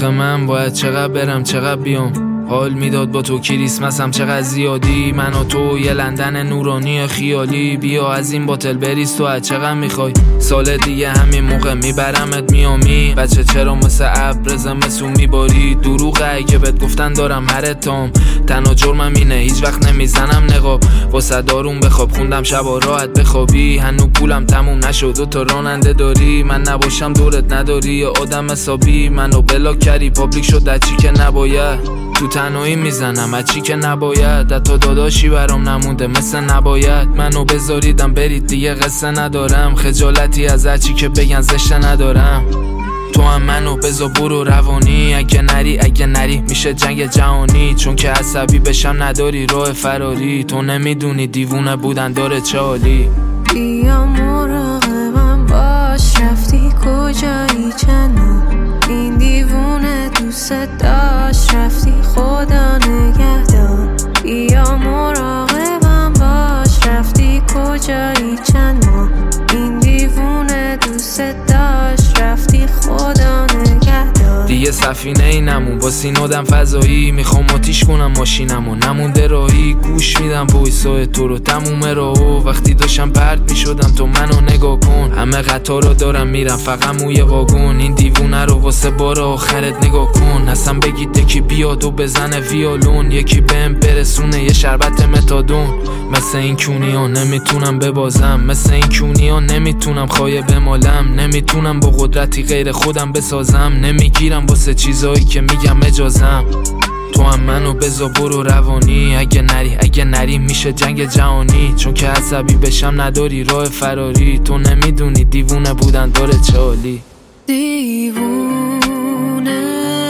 آخه من باید چقدر برم چقدر بیام، حال میداد با تو کریسمسم چقدر زیادی، من و تو یه لندن نورانی خیالی، بیا از این باتل بریز تو از چقدر میخوای، سال دیگه همین موقع میبرمت میامی، بچه چرا مثل ابر زمستون میباری، دروغه اگه بهت گفتن دارم هر تام، تنها جرمم اینه هیچ وقت نمیزنم نقاب، واسه دارون بخواب خوندم شبا راحت بخوابی، هنو پولم تموم نشد و تو راننده داری، من نباشم دورت نداری یه آدم حسابی، منو بلاک کردی پابلیک شد در چی که نباید، تو تنهایی میزنم از چی که نباید، حتی داداشی برام نمونده مثل نباید، منو بذاریدم برید دیگه قصه ندارم، خجالتی از هر چی که بگن زشته ندارم، تو هم منو بذار برو روانی، اگه نری میشه جنگ جهانی، چون که عصبی بشم نداری راه فراری، تو نمیدونی دیوونه بودن داره چه حالی، بیا مراقبم باش رفتی کجایی چنو، این دیوونه دوست داشت رفتی خدا نگهدار، بیا مراقبم باش رفتی کجایی چند ماه، این دیوونه دوست داشت رفتی خدا نگهدار، دیگه سفینه ای نمون با سینادم فضایی، میخوام آتیش کنم ماشینمو نمونده راهی، گوش میدم وایسای تو رو تموم راهو، وقتی داشتم پرت میشدم تو منو نگاه کن، همه قطارا دارم میرم فقط موی واگن، این دیوونه رو واسه بار آخرت نگاه کن، اصلا بگید یکی بیاد و بزنه ویولون، یکی بهم برسونه یه شربت متادون، مثل این کونیا نمیتونم ببازم، مثل این کونیا نمیتونم خایه بمالم، نمیتونم با قدرتی غیر خودم بسازم، نمیگیرم واسه چیزایی که میگم اجازم، تو هم منو بذار برو روانی، اگه نری میشه جنگ جهانی، چون که عصبی بشم نداری راه فراری، تو نمیدونی دیوونه بودن داره چه حالی، دیوونه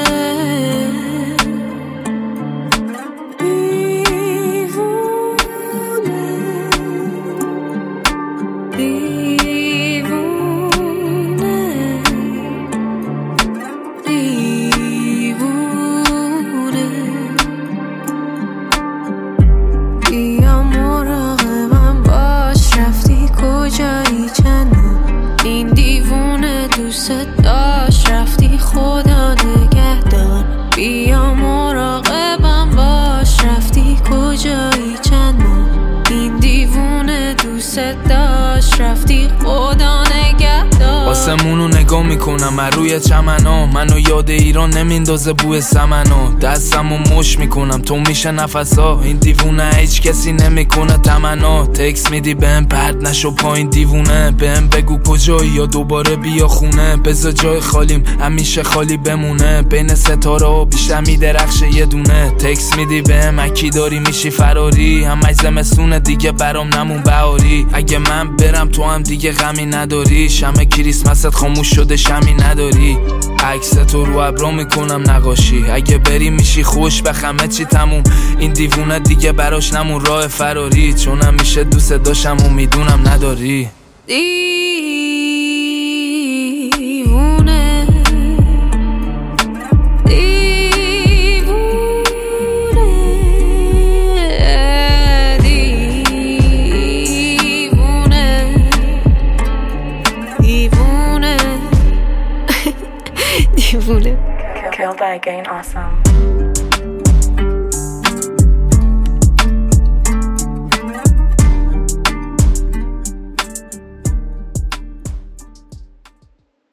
بیا مراقبم باش رفتی کجایی چنو، این دیوونه دوست داشت رفتی خدا نگهدار، بیا مراقبم باش رفتی کجایی چنو، این دیوونه دوست داشت رفتی خدا نگهدار، آسمونو نگاه میکنم از روی چمنا، منو یاد ایران نمیندازه بوی سمنو، دستمو مش میکنم تو میشه نفسا، این دیوونه هیچ کسی نمیکنه تمنا، تکس میدی بهم پرد نشو پایین دیوونه، بهم بگو کجایی یا دوباره بیا خونه، بذار جای خالیم همیشه خالی بمونه، بین ستاره ها بیشتر میدرخشه یه دونه، تکس میدی بهم اکی داری میشی فراری، همش زمستونه دیگه برام نمون بهاری، اگه من برم تو هم دیگه غمی نداری، شمع کریسمست خاموش شده شمی نداری، عکس تو رو ابرا میکنم نقاشی، اگه بری میشی خوش به همه چی تموم، این دیوونه دیگه براش نمون راه فراری، چون همیشه دوست داشتم و میدونم نداری، دیوونه Killed by Gain Awesome.